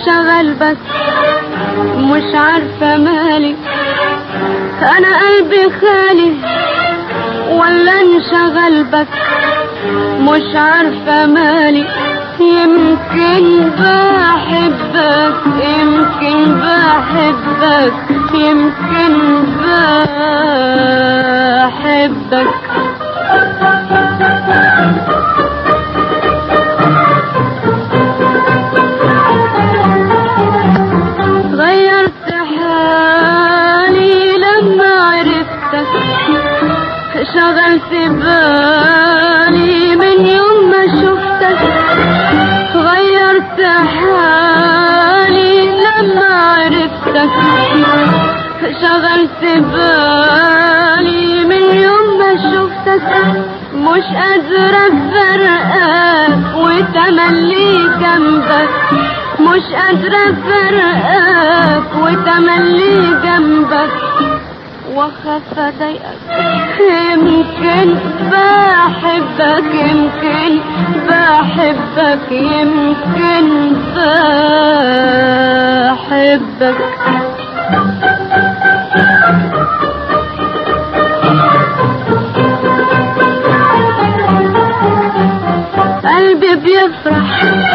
انشغل بس مش عارفة مالي، انا قلبي خالي ولا انشغل بس مش عارفة مالي. يمكن بحبك يمكن بحبك يمكن بحبك. غيرت حالي لما عرفتك، شغلت بالي من يوم ما شفتك. غيرت حالي لما عرفتك، شغلت بالي من يوم ما شفتك. مش قادرة افرقك وتملي جنبك، مش قادرة افرقك وتملي جنبك، واخاف اضايقك. يمكن بحبك يمكن بحبك يمكن بحبك. قلبي بيفرح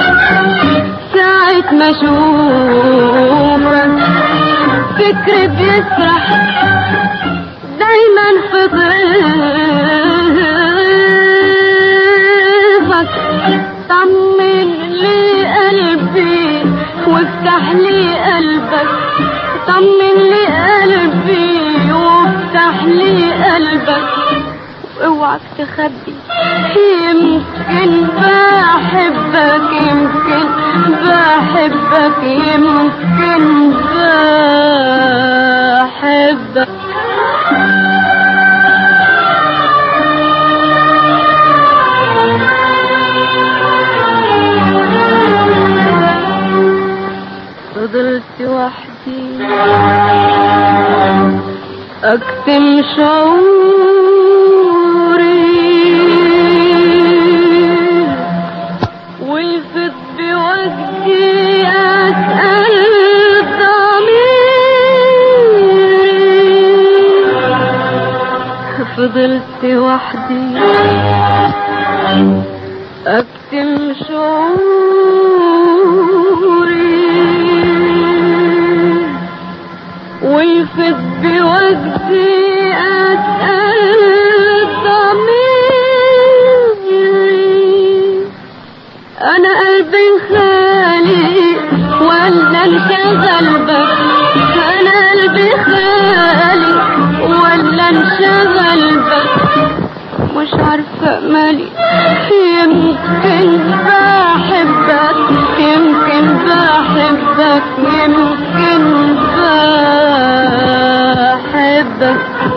ساعة ما اشوفك، فكري بيسرح دايما في ضيفك. طمن لي قلبي وافتح لي قلبك، طمن لي قلبي وافتح لي قلبك، اوعك تخبي. يمكن بحبك يمكن بحبك يمكن بحبك. فضلت وحدي اكتم شعوري، ويفض بوجدي اسأل ضميري. فضلت وحدي اكتم شعوري، ويفض بوجدي اسأل ضميري. انا قلبي خالي ولا انشغل بك، انا قلبي خالي ولا انشغل بك، مش عارفة مالي. يمكن بحبك يمكن بحبك يمكن بحبك.